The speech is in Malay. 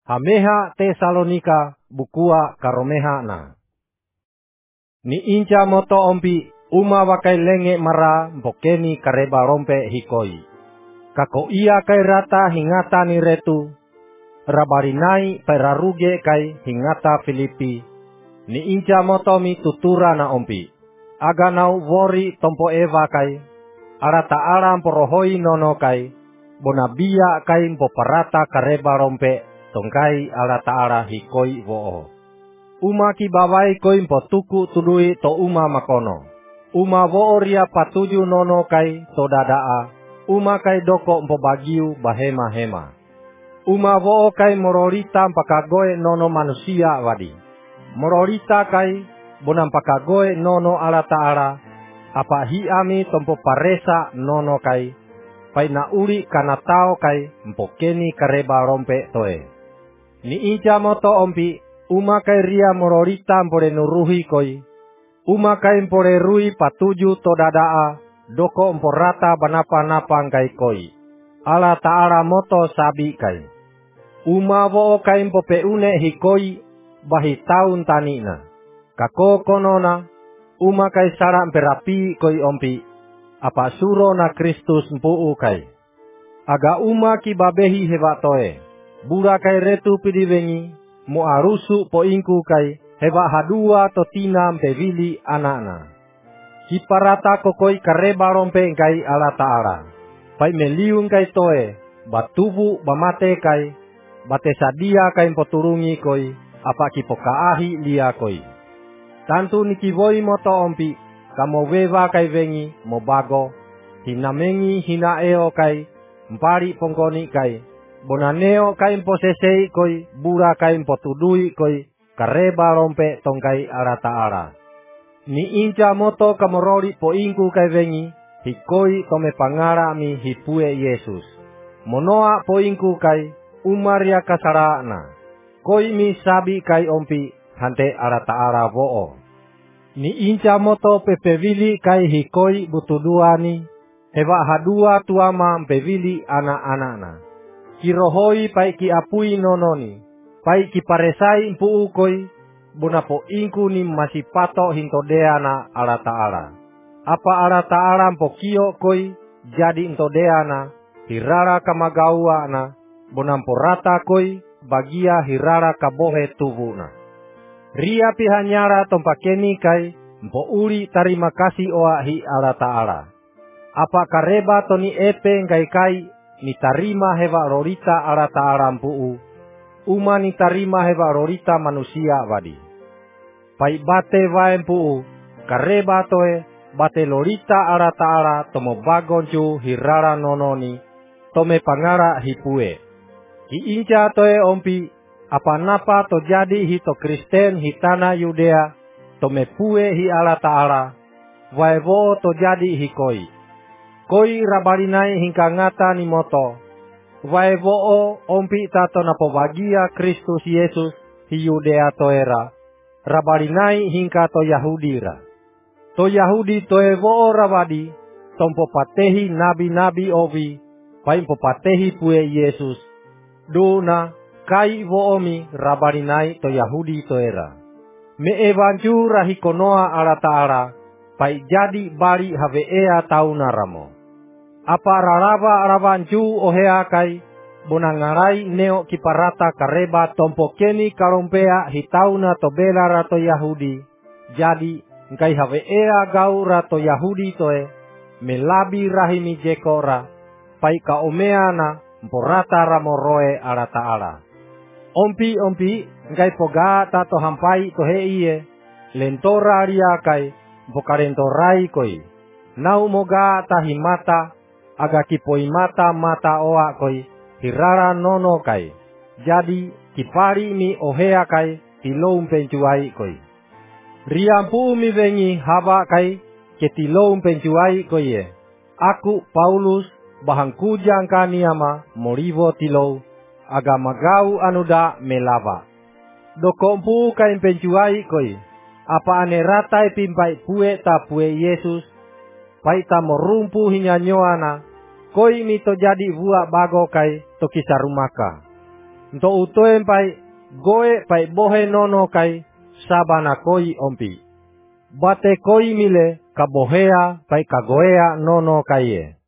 Hameha Tesalonika bukua karomeha na. Ni inca moto ompi uma wakai lenge mara mpokeni kareba rompe hikoi. Kako ia kai rata hingata ni retu. Rabarinai peraruge kai hingata Filipi. Ni inca moto mi tutura na ompi. Aga nau wori tompo eva kai. Arata aram porohoi nono kai. Bonabia kai mpoparata kareba rompe. Tongkai ala ta'ala hikoi wo'o. Uma ki bawai koi mpotuku tudui to uma makono. Uma wo'o ria patuju nono kai to dadaa. Uma kai doko mpobagiu bahema-hema. Uma wo'o kai mororita mpakagoe nono manusia wadi. Mororita kai bonam pakagoe nono ala ta'ala. Apa hiami tompo paresa nono kai. Pai na uri kanatao kai mpokeni kareba rompe toe. Ni inca moto ompi, uma kai ria mororita mpore nuruhi koi. Uma kai mpore rui patuju to dadaa, doko mporata banapa-napa kai koi. Ala ta'ala moto sabi kai. Uma wo'o kai mpope une hikoi, bahi taun tanina. Kako konona, uma kai sara mperapi koi ompi. Apa suro na Kristus mpu'u kai. Aga uma ki babehi hewa toe. Bura kai retu pidiwengi, mo arusu po ingku kai, heba hadua totina mpevili anana. Kiparata kokoi kareba rompe kai ala ta'ala. Pai meliung kai toe, batubu bamate kai, bate sadia kai mpoturungi koi, apa kipokaahi lia koi. Tantu nikivoi moto ompi, kamo wewa kai wengi, mo bago, hinamengi hina eo kai, mpari pongkoni kai. Bonaneo kai posesei koi, bura kai potudui koi, kareba rompe tongkai ala ta'ala. Ni inca moto kamorori po ingku kai wengi, hikoi tome pangara mi hipue Yesus. Monoa po ingku kai, umaria kasarana. Koi mi sabi kai ompi, hante ala ta'ala wo'o. Ni inca moto pepevili kai hikoi butuduani, heba hadua tuama mpevili anak-anakna. Kirohoi pai ki apui nononi, pai ki paresai mpu'u koi, bonapo ingku ni masih pato hintodeana ala ta'ala. Apa ala ta'ala mpokio koi, jadi hintodeana, hirara kamagaua na, bonampo rata koi, bagia hirara kabohe tubuna. Ria pihanyara tompakeni kai, mpo uri tarima kasih oahi ala ta'ala. Apa kareba toni epe ngai kai, ni tarima hewa rorita ala ta'ala mpu'u. Uma ni tarima hewa rorita manusia wadi. Pai bate wae mpu'u, kareba toe, bate lorita ala ta'ala tomo bagonju hirara nononi, tome pangara hipue. Ki inca toe ompi, apa napa to jadi hito Kristen hitana Yudea, tome pue hi ala ta'ala, wae wo to jadi hikoi. Koi rabarinai hingka ngata ni moto. Wae wo'o ompi tato napo bagia Kristus Yesus hi Yudea toera. Rabarinai hingka to Yahudira. To Yahudi toe wo'o rabadi. Tompo patehi nabi-nabi ovi. Paimpo patehi pue Yesus. Duna kai wo'o mi rabarinai to Yahudi toera. Me evanju rahikonoa ala ta'ala. Pai jadi bari haveea tauna ramo. Apa raraba arabanju ohea kai, bonangarai neo kiparata kareba tompokeni karompea hitauna to bela rato Yahudi. Jadi, ngai haveea gau rato Yahudi toe, melabi rahimi jekora, pai ka omeana mporata ramoroe ala ta'ala. Ompi, ngai poga tato hampai to heiye, lentora ria kai, bokarentorai koi. Nau moga tahimata, aga kipoi mata oa koi, hirara nono kai. Jadi kipari mi ohea kai, tiloum pencuai koi. Riampu mi vengi haba kai, ketiloum pencuai koi ye. Aku Paulus, bahangku jangkani ama, morivo tilou, aga magau anuda melava. Dokompu kain pencuai koi, apa ane ratai pimpai pue ta pue Yesus, paita morumpu hinyanyoana, koi mito jadi vua bago kai to kisarumaka. Nto utoen pai goe pai bohe nono kai sabana koi ompi. Bate koi mile kabohea pai kagoea nono kai e.